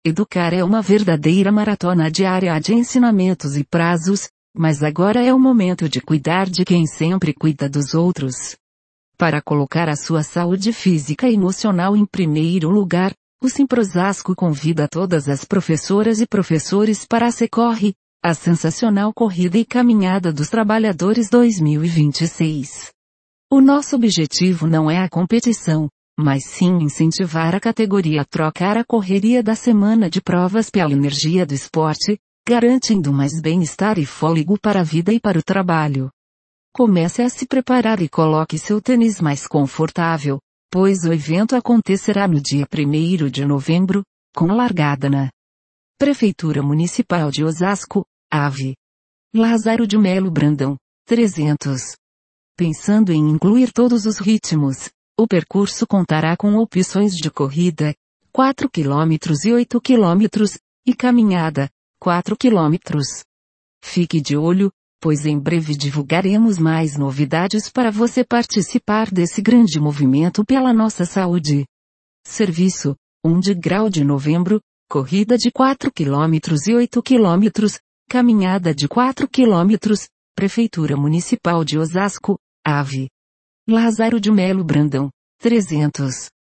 Educar é uma verdadeira maratona diária de ensinamentos e prazos, mas agora é o momento de cuidar de quem sempre cuida dos outros. Para colocar a sua saúde física e emocional em primeiro lugar, o Simprosasco convida todas as professoras e professores para a Secorre, a sensacional corrida e caminhada dos trabalhadores 2026. O nosso objetivo não é a competição, mas sim incentivar a categoria a trocar a correria da semana de provas pela energia do esporte, garantindo mais bem-estar e fôlego para a vida e para o trabalho. Comece a se preparar e coloque seu tênis mais confortável, pois o evento acontecerá no dia 1º de novembro, com largada na Prefeitura Municipal de Osasco, AVE Lázaro de Melo Brandão, 300. Pensando em incluir todos os ritmos, o percurso contará com opções de corrida, 4 km e 8 km, e caminhada, 4 km. Fique de olho, pois em breve divulgaremos mais novidades para você participar desse grande movimento pela nossa saúde. Serviço: 1 de grau de novembro, corrida de 4 km e 8 km, caminhada de 4 km, Prefeitura Municipal de Osasco, AVE Lázaro de Melo Brandão, 300.